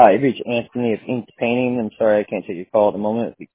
Hi, you've reached Anthony of Inked Painting. I'm sorry I can't take your call at the moment.